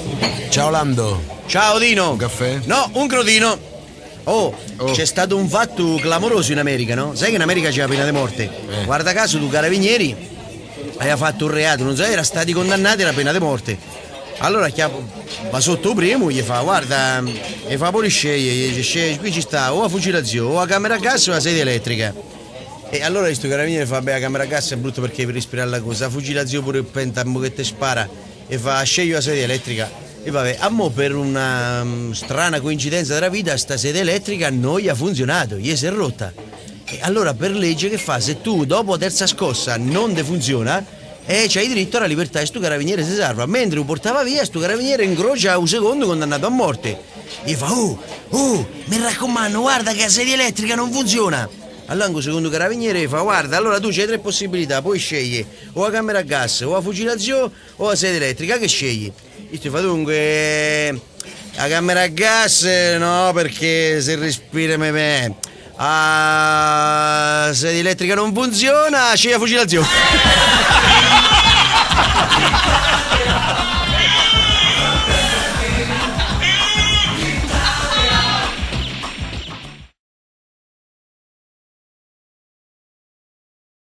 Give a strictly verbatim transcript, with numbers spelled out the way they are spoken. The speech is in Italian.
Ciao Lando. Ciao Dino. Un caffè? No, un crodino. Oh, Oh. c'è stato un fatto clamoroso in America, no? Sai che in America c'è la pena di morte? Eh. Guarda caso tu carabinieri hai fatto un reato, non so, era stati condannati alla pena di morte. Allora chiamo, va sotto primo, gli fa, guarda, gli fa pure scegliere, gli dice, scegli, qui ci sta o la fucilazione, o la camera a gas o la sedia elettrica. E allora questo carabiniere fa, beh, la camera a gas è brutto perché per respirare la cosa, la fucilazione pure il pentammo che ti spara, e fa, scegli la sedia elettrica. E vabbè, a mo per una um, strana coincidenza della vita, sta sedia elettrica non gli ha funzionato, gli si è rotta. E allora per legge che fa? Se tu dopo terza scossa non ti funziona, eh, c'hai diritto alla libertà e sto carabiniere si salva. Mentre lo portava via, sto carabiniere incrocia un secondo condannato a morte. E fa, oh, oh, mi raccomando, guarda che la sedia elettrica non funziona. Allora un secondo carabiniere fa, guarda, allora tu c'hai tre possibilità, puoi scegliere o la camera a gas, o la fucilazione, o la sedia elettrica, che scegli? E ti fa, dunque, la camera a gas no, perché se respira me me. Ah, sedia elettrica non funziona, scegli la fucilazione.